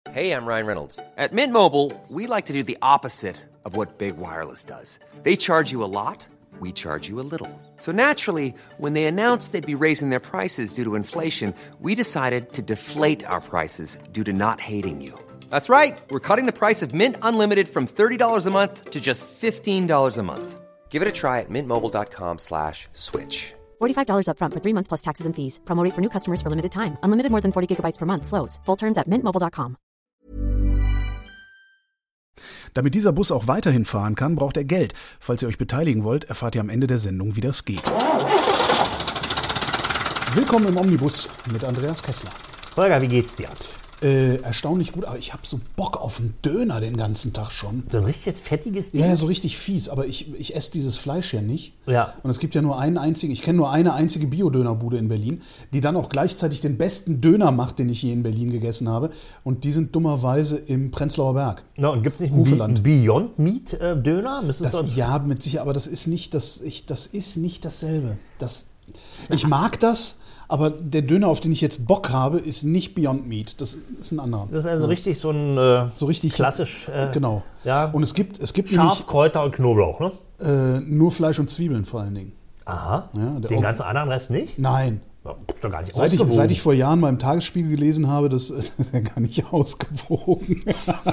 Hey, I'm Ryan Reynolds. At Mint Mobile, we like to do the opposite of what Big Wireless does. They charge you a lot, we charge you a little. So naturally, when they announced they'd be raising their prices due to inflation, we decided to deflate our prices due to not hating you. That's right. We're cutting the price of Mint Unlimited from $30 a month to just $15 a month. Give it a try at mintmobile.com/switch. $45 up front for 3 months plus taxes and fees. Promo rate for new customers for limited time. Unlimited more than 40 gigabytes per month. Slows full terms at mintmobile.com. Damit dieser Bus auch weiterhin fahren kann, braucht er Geld. Falls ihr euch beteiligen wollt, erfahrt ihr am Ende der Sendung, wie das geht. Willkommen im Omnibus mit Andreas Kessler. Holger, wie geht's dir? Erstaunlich gut, aber ich habe so Bock auf einen Döner den ganzen Tag schon. So ein richtig fettiges Ding? Ja, so richtig fies, aber ich esse dieses Fleisch ja nicht. Ja. Und es gibt ja nur einen einzigen, ich kenne nur eine einzige Bio-Dönerbude in Berlin, die dann auch gleichzeitig den besten Döner macht, den ich je in Berlin gegessen habe. Und die sind dummerweise im Prenzlauer Berg. Na, und gibt es nicht Hufeland. einen Beyond Meat Döner? Ja, mit Sicherheit, aber das ist nicht dasselbe. Ich mag das. Aber der Döner, auf den ich jetzt Bock habe, ist nicht Beyond Meat. Das ist ein anderer. Das ist also richtig so ein so richtig klassisch. Genau. Ja, und es gibt Schaf, Kräuter und Knoblauch, ne? Nur Fleisch und Zwiebeln vor allen Dingen. Aha. Ja, den ganzen anderen Rest nicht? Nein. Ja, doch gar nicht Seit ich vor Jahren mal im Tagesspiegel gelesen habe, das ist ja gar nicht ausgewogen.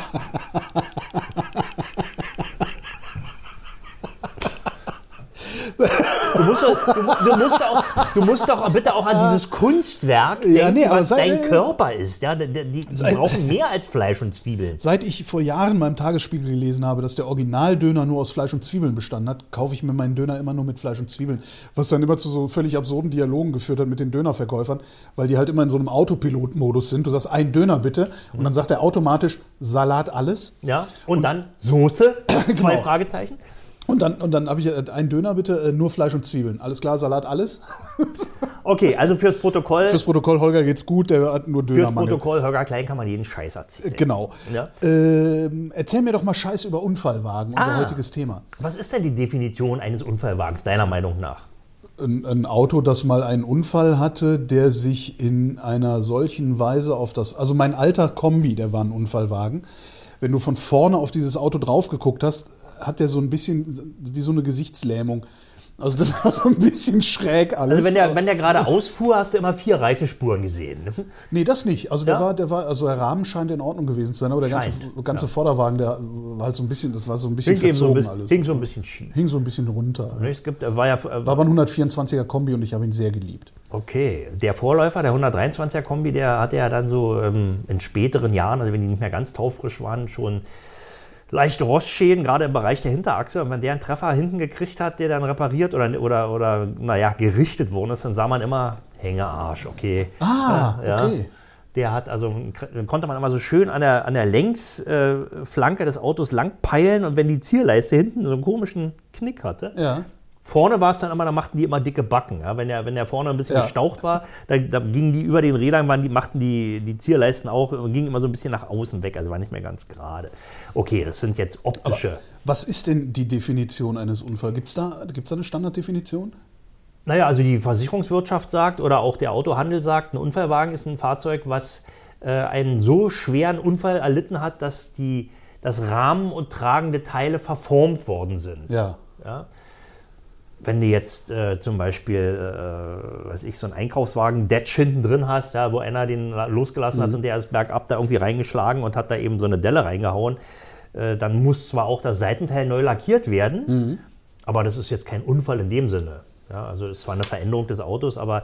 Du musst doch bitte auch an dieses Kunstwerk denken, was dein Körper ist. Ja, die brauchen mehr als Fleisch und Zwiebeln. Seit ich vor Jahren mal im Tagesspiegel gelesen habe, dass der Originaldöner nur aus Fleisch und Zwiebeln bestanden hat, kaufe ich mir meinen Döner immer nur mit Fleisch und Zwiebeln. Was dann immer zu so völlig absurden Dialogen geführt hat mit den Dönerverkäufern, weil die halt immer in so einem Autopilot-Modus sind. Du sagst, ein Döner bitte, und dann sagt er automatisch, Salat alles. Ja, und dann Soße, Genau. 2 Fragezeichen. Und dann habe ich einen Döner bitte, nur Fleisch und Zwiebeln. Alles klar, Salat, alles? Okay, also fürs Protokoll. Fürs Protokoll, Holger geht's gut, der hat nur Döner. Fürs Protokoll, Holger Klein kann man jeden Scheiß erzählen. Genau. Ja? Erzähl mir doch mal Scheiß über Unfallwagen, unser heutiges Thema. Was ist denn die Definition eines Unfallwagens, deiner Meinung nach? Ein Auto, das mal einen Unfall hatte, der sich in einer solchen Weise also mein alter Kombi, der war ein Unfallwagen. Wenn du von vorne auf dieses Auto drauf geguckt hast, hat der so ein bisschen wie so eine Gesichtslähmung. Also das war so ein bisschen schräg alles. Also wenn der gerade ausfuhr, hast du immer 4 Reifenspuren gesehen. Nee, das nicht. Also Ja? der Rahmen scheint in Ordnung gewesen zu sein, aber der ganze Vorderwagen, der war halt so ein bisschen, das war so ein bisschen verzogen alles. Hing so ein bisschen schief. Hing so ein bisschen runter. War aber ein 124er Kombi und ich habe ihn sehr geliebt. Okay, der Vorläufer, der 123er Kombi, der hatte ja dann so in späteren Jahren, also wenn die nicht mehr ganz taufrisch waren, schon leichte Rostschäden, gerade im Bereich der Hinterachse. Und wenn der einen Treffer hinten gekriegt hat, der dann repariert oder gerichtet worden ist, dann sah man immer Hängearsch, okay. Okay. Der hat konnte man immer so schön an der Längsflanke des Autos lang peilen, und wenn die Zierleiste hinten so einen komischen Knick hatte, Ja. vorne war es dann immer, da machten die immer dicke Backen. Ja? Wenn der vorne ein bisschen gestaucht war, da gingen die über den Rädern, machten die Zierleisten auch und gingen immer so ein bisschen nach außen weg, also war nicht mehr ganz gerade. Okay, das sind jetzt optische. Aber was ist denn die Definition eines Unfalls? Gibt's da eine Standarddefinition? Naja, also die Versicherungswirtschaft sagt oder auch der Autohandel sagt, ein Unfallwagen ist ein Fahrzeug, was einen so schweren Unfall erlitten hat, dass das Rahmen und tragende Teile verformt worden sind. Ja. Wenn du jetzt zum Beispiel, so einen Einkaufswagen Detsch hinten drin hast, ja, wo einer den losgelassen hat und der ist bergab da irgendwie reingeschlagen und hat da eben so eine Delle reingehauen, dann muss zwar auch das Seitenteil neu lackiert werden, aber das ist jetzt kein Unfall in dem Sinne. Ja, also es ist zwar eine Veränderung des Autos, aber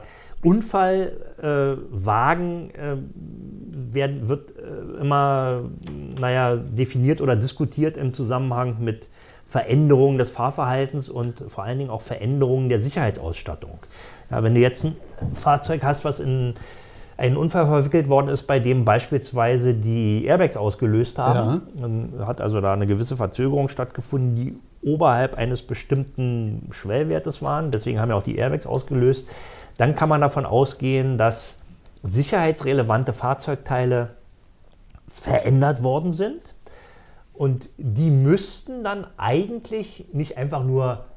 Unfallwagen wird immer definiert oder diskutiert im Zusammenhang mit Veränderungen des Fahrverhaltens und vor allen Dingen auch Veränderungen der Sicherheitsausstattung. Ja, wenn du jetzt ein Fahrzeug hast, was in einen Unfall verwickelt worden ist, bei dem beispielsweise die Airbags ausgelöst haben, dann hat also da eine gewisse Verzögerung stattgefunden, die oberhalb eines bestimmten Schwellwertes waren, deswegen haben ja auch die Airbags ausgelöst, dann kann man davon ausgehen, dass sicherheitsrelevante Fahrzeugteile verändert worden sind. Und die müssten dann eigentlich nicht einfach nur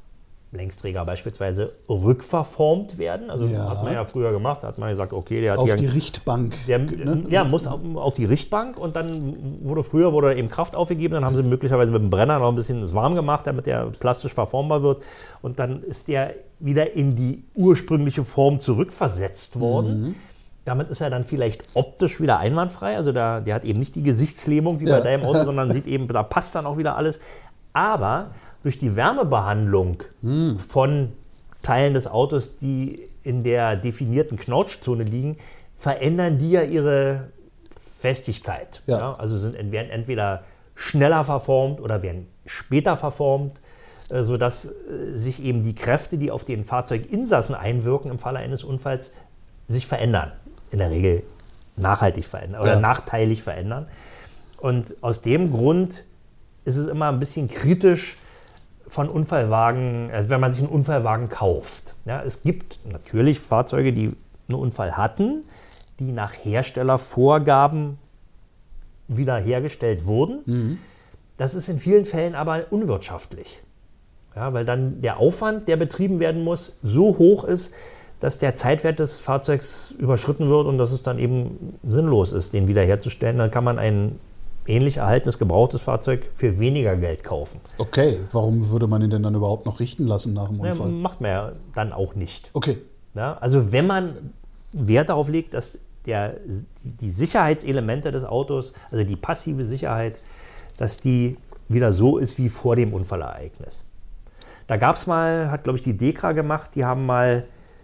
Längsträger beispielsweise rückverformt werden. Also hat man ja früher gemacht, hat man gesagt, okay, der hat auf die Richtbank. Muss auf die Richtbank und dann wurde eben Kraft aufgegeben, dann haben sie möglicherweise mit dem Brenner noch ein bisschen das warm gemacht, damit der plastisch verformbar wird und dann ist der wieder in die ursprüngliche Form zurückversetzt worden. Damit ist er dann vielleicht optisch wieder einwandfrei, also der hat eben nicht die Gesichtslähmung wie bei deinem Auto, sondern sieht eben, da passt dann auch wieder alles. Aber durch die Wärmebehandlung von Teilen des Autos, die in der definierten Knautschzone liegen, verändern die ja ihre Festigkeit. Ja, also werden entweder schneller verformt oder werden später verformt, sodass sich eben die Kräfte, die auf den Fahrzeuginsassen einwirken im Falle eines Unfalls, sich verändern. In der Regel nachhaltig verändern oder nachteilig verändern. Und aus dem Grund ist es immer ein bisschen kritisch, von Unfallwagen, wenn man sich einen Unfallwagen kauft. Ja, es gibt natürlich Fahrzeuge, die einen Unfall hatten, die nach Herstellervorgaben wiederhergestellt wurden. Das ist in vielen Fällen aber unwirtschaftlich. Ja, weil dann der Aufwand, der betrieben werden muss, so hoch ist, dass der Zeitwert des Fahrzeugs überschritten wird und dass es dann eben sinnlos ist, den wiederherzustellen. Dann kann man ein ähnlich erhaltenes, gebrauchtes Fahrzeug für weniger Geld kaufen. Okay, warum würde man ihn denn dann überhaupt noch richten lassen nach dem Unfall? Macht man ja dann auch nicht. Okay. Ja, also wenn man Wert darauf legt, dass die Sicherheitselemente des Autos, also die passive Sicherheit, dass die wieder so ist wie vor dem Unfallereignis. Da gab es mal, hat glaube ich die DEKRA gemacht, die haben mal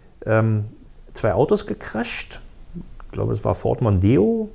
2 Autos gecrasht. Ich glaube, es war Ford Mondeo.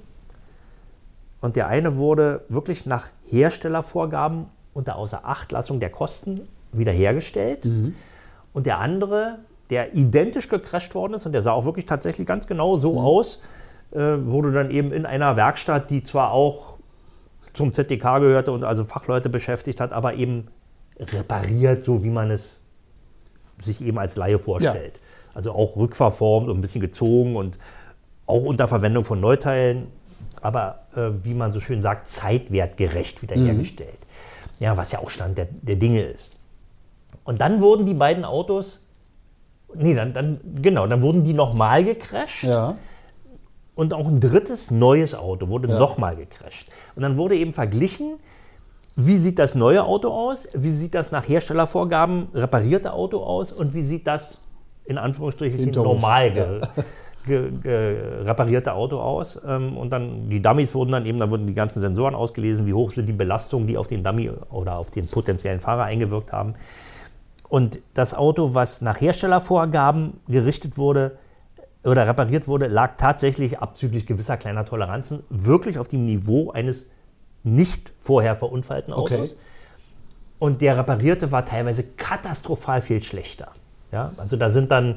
Und der eine wurde wirklich nach Herstellervorgaben unter Außerachtlassung der Kosten wiederhergestellt. Und der andere, der identisch gecrasht worden ist, und der sah auch wirklich tatsächlich ganz genau so aus, wurde dann eben in einer Werkstatt, die zwar auch zum ZDK gehörte und also Fachleute beschäftigt hat, aber eben repariert, so wie man es sich eben als Laie vorstellt. Ja. Also auch rückverformt und ein bisschen gezogen und auch unter Verwendung von Neuteilen, aber wie man so schön sagt, zeitwertgerecht wiederhergestellt. Ja, was ja auch Stand der Dinge ist. Und dann wurden die beiden Autos, dann wurden die nochmal gecrasht. Ja. Und auch ein drittes neues Auto wurde nochmal gecrasht. Und dann wurde eben verglichen, wie sieht das neue Auto aus, wie sieht das nach Herstellervorgaben reparierte Auto aus und wie sieht das in Anführungsstrichen normal reparierte Auto aus. Und dann die Dummies dann wurden die ganzen Sensoren ausgelesen, wie hoch sind die Belastungen, die auf den Dummy oder auf den potenziellen Fahrer eingewirkt haben. Und das Auto, was nach Herstellervorgaben gerichtet wurde oder repariert wurde, lag tatsächlich abzüglich gewisser kleiner Toleranzen wirklich auf dem Niveau eines nicht vorher verunfallten Autos. Okay. Und der reparierte war teilweise katastrophal viel schlechter. Ja, also da sind dann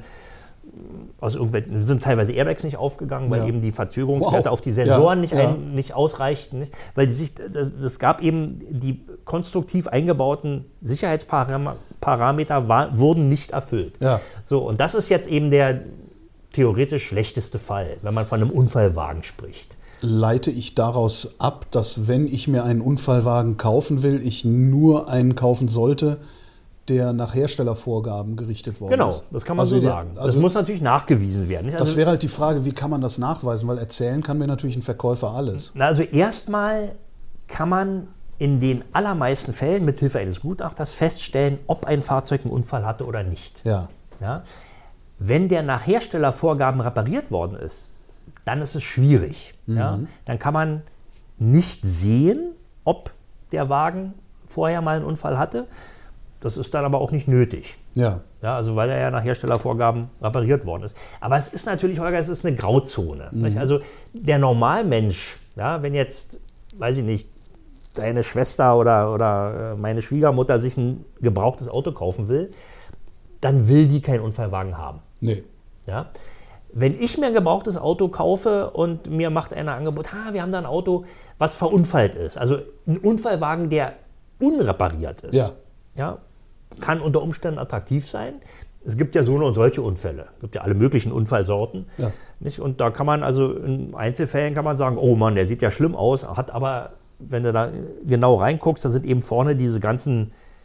sind teilweise Airbags nicht aufgegangen, weil eben die Verzögerungswerte auf die Sensoren nicht ausreichten. Nicht? Weil es gab eben die konstruktiv eingebauten Sicherheitsparameter wurden nicht erfüllt. Ja. So, und das ist jetzt eben der theoretisch schlechteste Fall, wenn man von einem Unfallwagen spricht. Leite ich daraus ab, dass wenn ich mir einen Unfallwagen kaufen will, ich nur einen kaufen sollte, der nach Herstellervorgaben gerichtet worden ist. Genau, das kann man so sagen. Das muss natürlich nachgewiesen werden. Nicht? Das wäre halt die Frage, wie kann man das nachweisen? Weil erzählen kann mir natürlich ein Verkäufer alles. Also erstmal kann man in den allermeisten Fällen mithilfe eines Gutachters feststellen, ob ein Fahrzeug einen Unfall hatte oder nicht. Ja. Ja? Wenn der nach Herstellervorgaben repariert worden ist, dann ist es schwierig. Ja? Dann kann man nicht sehen, ob der Wagen vorher mal einen Unfall hatte. Das ist dann aber auch nicht nötig. Ja. Ja, also weil er ja nach Herstellervorgaben repariert worden ist. Aber es ist natürlich, Holger, es ist eine Grauzone. Also der Normalmensch, ja, wenn jetzt, weiß ich nicht, deine Schwester oder meine Schwiegermutter sich ein gebrauchtes Auto kaufen will, dann will die keinen Unfallwagen haben. Nee. Ja? Wenn ich mir ein gebrauchtes Auto kaufe und mir macht einer Angebot, wir haben da ein Auto, was verunfallt ist, also ein Unfallwagen, der unrepariert ist, ja, kann unter Umständen attraktiv sein. Es gibt ja so und solche Unfälle. Es gibt ja alle möglichen Unfallsorten. Ja. Nicht? Und da kann man also in Einzelfällen kann man sagen, oh Mann, der sieht ja schlimm aus, hat aber, wenn du da genau reinguckst, da sind eben vorne diese ganzen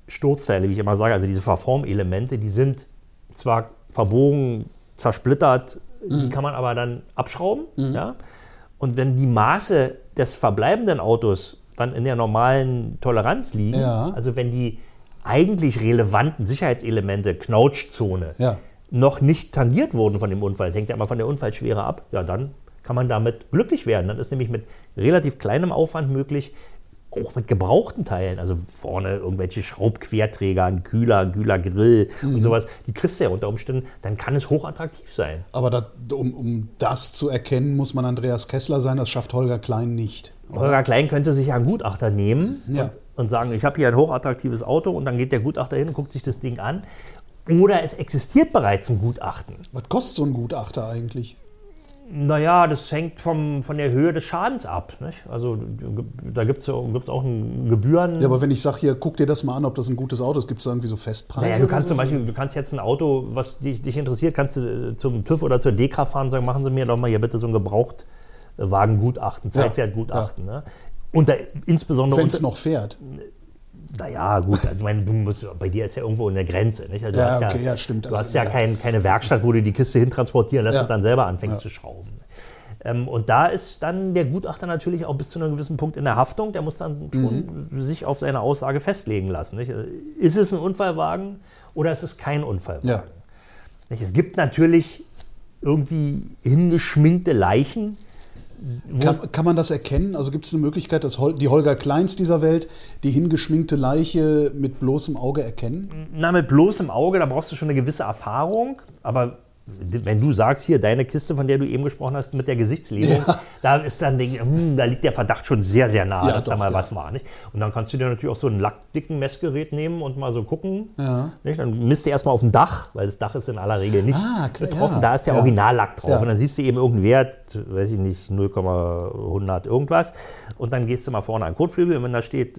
Sturzteile, wie ich immer sage, also diese Verformelemente, die sind zwar verbogen, zersplittert, die kann man aber dann abschrauben. Ja? Und wenn die Maße des verbleibenden Autos dann in der normalen Toleranz liegen, also wenn die eigentlich relevanten Sicherheitselemente, Knautschzone, noch nicht tangiert wurden von dem Unfall, das hängt ja immer von der Unfallschwere ab, ja, dann kann man damit glücklich werden. Dann ist nämlich mit relativ kleinem Aufwand möglich, auch mit gebrauchten Teilen, also vorne irgendwelche Schraubquerträger, ein Kühler-Grill und sowas, die kriegst du ja unter Umständen, dann kann es hochattraktiv sein. Aber um das zu erkennen, muss man Andreas Kessler sein, das schafft Holger Klein nicht. Oder? Holger Klein könnte sich ja einen Gutachter nehmen und sagen, ich habe hier ein hochattraktives Auto und dann geht der Gutachter hin und guckt sich das Ding an. Oder es existiert bereits ein Gutachten. Was kostet so ein Gutachter eigentlich? Naja, das hängt von der Höhe des Schadens ab. Nicht? Also da gibt es auch Gebühren. Ja, aber wenn ich sage, hier, guck dir das mal an, ob das ein gutes Auto ist, gibt es da irgendwie so Festpreise? Naja, du kannst zum Beispiel, du kannst jetzt ein Auto, was dich interessiert, kannst du zum TÜV oder zur DEKRA fahren und sagen, machen Sie mir doch mal hier bitte so ein Gebrauchtwagengutachten, Zeitwertgutachten. Ne? Und da insbesondere... Wenn es noch fährt. Naja, gut, also ich meine, bei dir ist ja irgendwo eine Grenze, nicht? Also stimmt. Du hast ja keine Werkstatt, wo du die Kiste hintransportieren lässt und dann selber anfängst zu schrauben. Und da ist dann der Gutachter natürlich auch bis zu einem gewissen Punkt in der Haftung. Der muss dann schon sich auf seine Aussage festlegen lassen. Nicht? Ist es ein Unfallwagen oder ist es kein Unfallwagen? Ja. Nicht? Es gibt natürlich irgendwie hingeschminkte Leichen. Kann man das erkennen? Also gibt es eine Möglichkeit, dass die Holger Kleins dieser Welt die hingeschminkte Leiche mit bloßem Auge erkennen? Na, mit bloßem Auge, da brauchst du schon eine gewisse Erfahrung. Aber wenn du sagst, hier, deine Kiste, von der du eben gesprochen hast, mit der Gesichtslähmung, da ist dann, da liegt der Verdacht schon sehr, sehr nahe, dass da mal was war. Nicht? Und dann kannst du dir natürlich auch so ein lackdicken Messgerät nehmen und mal so gucken. Nicht? Dann misst du erstmal auf dem Dach, weil das Dach ist in aller Regel nicht betroffen. Da ist der Originallack drauf. Und dann siehst du eben irgendeinen Wert, weiß ich nicht, 0,100 irgendwas. Und dann gehst du mal vorne an den Kotflügel und wenn da steht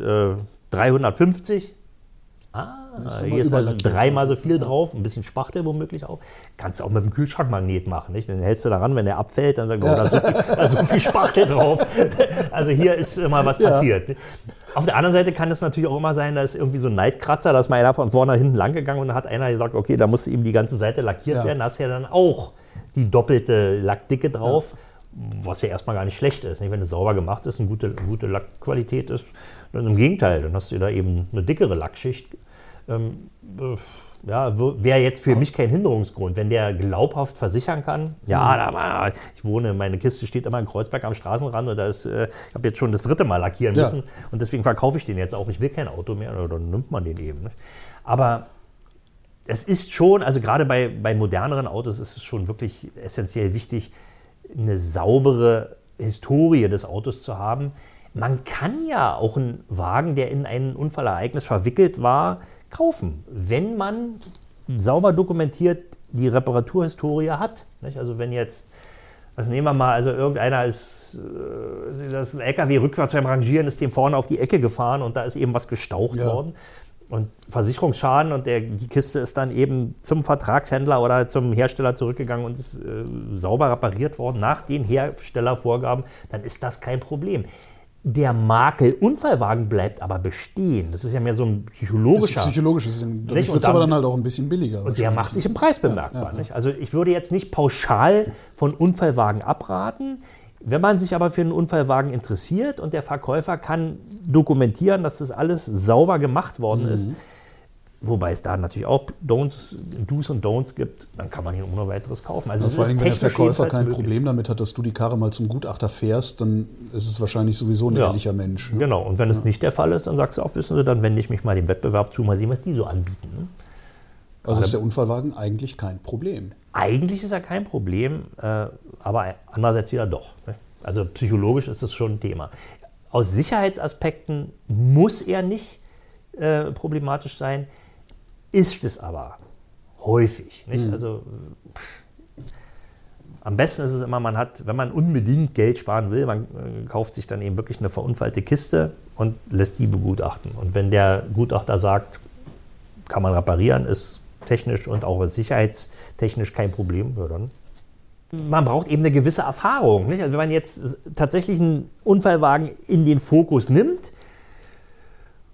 350, hier ist also dreimal so viel drauf, ein bisschen Spachtel womöglich auch. Kannst du auch mit dem Kühlschrankmagnet machen. Nicht? Dann hältst du daran, wenn der abfällt, dann sagst du, da ist so viel Spachtel drauf. Also hier ist immer was passiert. Auf der anderen Seite kann es natürlich auch immer sein, da ist irgendwie so ein Neidkratzer, da ist mal einer von vorne nach hinten lang gegangen und da hat einer gesagt, okay, da muss eben die ganze Seite lackiert werden. Da hast du ja dann auch die doppelte Lackdicke drauf, was ja erstmal gar nicht schlecht ist. Nicht? Wenn es sauber gemacht ist, eine gute Lackqualität ist, dann im Gegenteil, dann hast du da eben eine dickere Lackschicht. Wäre jetzt für mich kein Hinderungsgrund. Wenn der glaubhaft versichern kann, meine Kiste steht immer in Kreuzberg am Straßenrand und ich habe jetzt schon das 3. Mal lackieren müssen und deswegen verkaufe ich den jetzt auch. Ich will kein Auto mehr, oder dann nimmt man den eben. Nicht? Aber es ist schon, also gerade bei moderneren Autos ist es schon wirklich essentiell wichtig, eine saubere Historie des Autos zu haben. Man kann ja auch einen Wagen, der in ein Unfallereignis verwickelt war, kaufen, wenn man sauber dokumentiert die Reparaturhistorie hat. Nicht? Also wenn jetzt, was nehmen wir mal, also irgendeiner ist, das LKW rückwärts beim Rangieren ist dem vorne auf die Ecke gefahren und da ist eben was gestaucht worden. Und Versicherungsschaden und die Kiste ist dann eben zum Vertragshändler oder zum Hersteller zurückgegangen und ist sauber repariert worden nach den Herstellervorgaben, dann ist das kein Problem. Der Makel Unfallwagen bleibt aber bestehen. Das ist ja mehr so ein psychologischer. Das ist psychologisches Ding. Dadurch wird es aber dann halt auch ein bisschen billiger. Und der macht sich im Preis bemerkbar. Nicht? Also ich würde jetzt nicht pauschal von Unfallwagen abraten. Wenn man sich aber für einen Unfallwagen interessiert und der Verkäufer kann dokumentieren, dass das alles sauber gemacht worden ist, wobei es da natürlich auch Do's und Don'ts gibt, dann kann man hier ohne weiteres kaufen. Also vor allem, wenn der Verkäufer kein Problem damit hat, dass du die Karre mal zum Gutachter fährst, dann ist es wahrscheinlich sowieso ein ehrlicher Mensch. Ne? Genau, und wenn es nicht der Fall ist, dann sagst du auch, wissen Sie, dann wende ich mich mal dem Wettbewerb zu, mal sehen, was die so anbieten. Ne? Also ist der Unfallwagen eigentlich kein Problem? Eigentlich ist er kein Problem, aber andererseits wieder doch. Ne? Also psychologisch ist es schon ein Thema. Aus Sicherheitsaspekten muss er nicht problematisch sein, ist es aber häufig. Nicht? Also am besten ist es immer, wenn man unbedingt Geld sparen will, man kauft sich dann eben wirklich eine verunfallte Kiste und lässt die begutachten. Und wenn der Gutachter sagt, kann man reparieren, ist technisch und auch sicherheitstechnisch kein Problem, ja dann. Man braucht eben eine gewisse Erfahrung. Nicht? Also wenn man jetzt tatsächlich einen Unfallwagen in den Fokus nimmt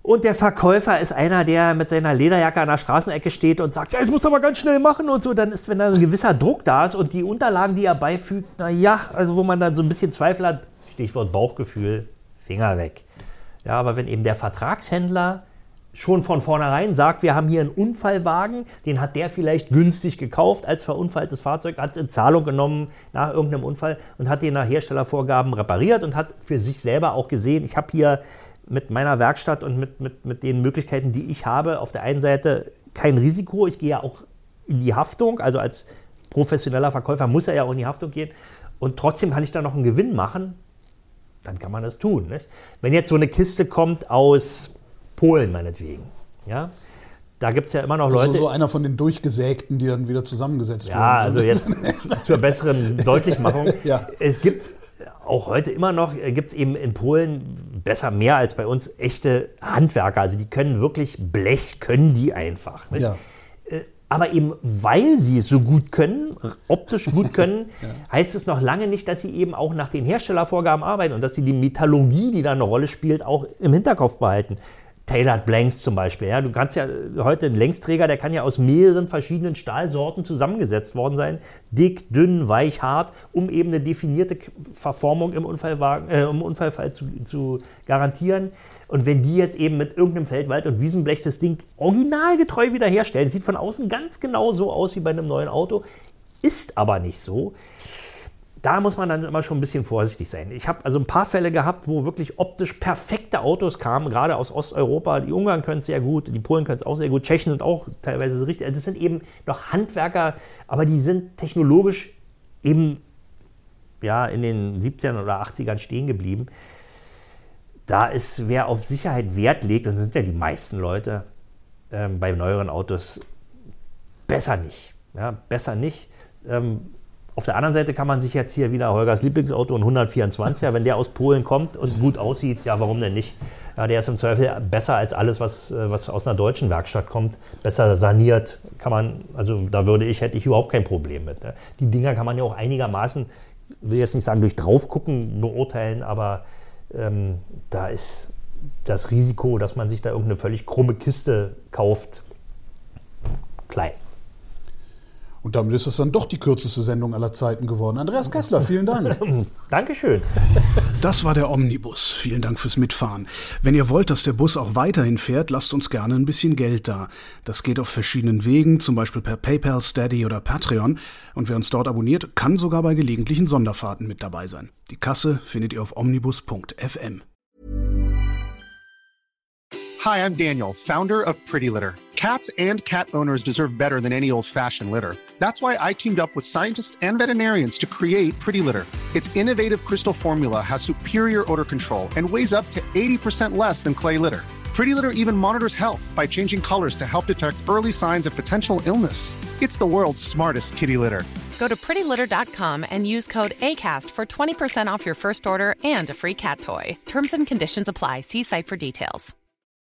Und der Verkäufer ist einer, der mit seiner Lederjacke an der Straßenecke steht und sagt, ja, ich muss aber ganz schnell machen und so. Dann ist, wenn da ein gewisser Druck da ist und die Unterlagen, die er beifügt, also wo man dann so ein bisschen Zweifel hat, Stichwort Bauchgefühl, Finger weg. Ja, aber wenn eben der Vertragshändler schon von vornherein sagt, wir haben hier einen Unfallwagen, den hat der vielleicht günstig gekauft als verunfalltes Fahrzeug, hat es in Zahlung genommen nach irgendeinem Unfall und hat den nach Herstellervorgaben repariert und hat für sich selber auch gesehen, ich habe hier mit meiner Werkstatt und mit den Möglichkeiten, die ich habe, auf der einen Seite kein Risiko, ich gehe ja auch in die Haftung, also als professioneller Verkäufer muss er ja auch in die Haftung gehen und trotzdem kann ich da noch einen Gewinn machen, dann kann man das tun. Nicht? Wenn jetzt so eine Kiste kommt aus Polen meinetwegen, ja, da gibt es ja immer noch Leute... So einer von den Durchgesägten, die dann wieder zusammengesetzt werden. Ja, also jetzt zur besseren Deutlichmachung. Ja. Es gibt auch heute immer noch, gibt es eben in Polen besser mehr als bei uns echte Handwerker. Also die können wirklich Blech, können die einfach. Nicht? Ja. Aber eben weil sie es so gut können, optisch gut können, heißt es noch lange nicht, dass sie eben auch nach den Herstellervorgaben arbeiten und dass sie die Metallurgie, die da eine Rolle spielt, auch im Hinterkopf behalten. Tailored Blanks zum Beispiel. Ja, du kannst ja heute einen Längsträger, der kann ja aus mehreren verschiedenen Stahlsorten zusammengesetzt worden sein. Dick, dünn, weich, hart, um eben eine definierte Verformung im Unfallfall zu garantieren. Und wenn die jetzt eben mit irgendeinem Feldwald- und Wiesenblech das Ding originalgetreu wiederherstellen, sieht von außen ganz genau so aus wie bei einem neuen Auto, ist aber nicht so. Da muss man dann immer schon ein bisschen vorsichtig sein. Ich habe also ein paar Fälle gehabt, wo wirklich optisch perfekte Autos kamen, gerade aus Osteuropa. Die Ungarn können es sehr gut, die Polen können es auch sehr gut, Tschechen sind auch teilweise so richtig. Das sind eben noch Handwerker, aber die sind technologisch eben ja, in den 70ern oder 80ern stehen geblieben. Da ist, wer auf Sicherheit Wert legt, und sind ja die meisten Leute bei neueren Autos, besser nicht. Ja, besser nicht. Auf der anderen Seite kann man sich jetzt hier wieder Holgers Lieblingsauto, ein 124er, wenn der aus Polen kommt und gut aussieht, ja, warum denn nicht? Ja, der ist im Zweifel besser als alles, was aus einer deutschen Werkstatt kommt, besser saniert, kann man, also da hätte ich überhaupt kein Problem mit. Ne? Die Dinger kann man ja auch einigermaßen, will jetzt nicht sagen durch Draufgucken beurteilen, aber da ist das Risiko, dass man sich da irgendeine völlig krumme Kiste kauft, klein. Und damit ist das dann doch die kürzeste Sendung aller Zeiten geworden. Andreas Kessler, vielen Dank. Dankeschön. Das war der Omnibus. Vielen Dank fürs Mitfahren. Wenn ihr wollt, dass der Bus auch weiterhin fährt, lasst uns gerne ein bisschen Geld da. Das geht auf verschiedenen Wegen, zum Beispiel per PayPal, Steady oder Patreon. Und wer uns dort abonniert, kann sogar bei gelegentlichen Sonderfahrten mit dabei sein. Die Kasse findet ihr auf omnibus.fm. Hi, I'm Daniel, founder of Pretty Litter. Cats and cat owners deserve better than any old-fashioned litter. That's why I teamed up with scientists and veterinarians to create Pretty Litter. Its innovative crystal formula has superior odor control and weighs up to 80% less than clay litter. Pretty Litter even monitors health by changing colors to help detect early signs of potential illness. It's the world's smartest kitty litter. Go to prettylitter.com and use code ACAST for 20% off your first order and a free cat toy. Terms and conditions apply. See site for details.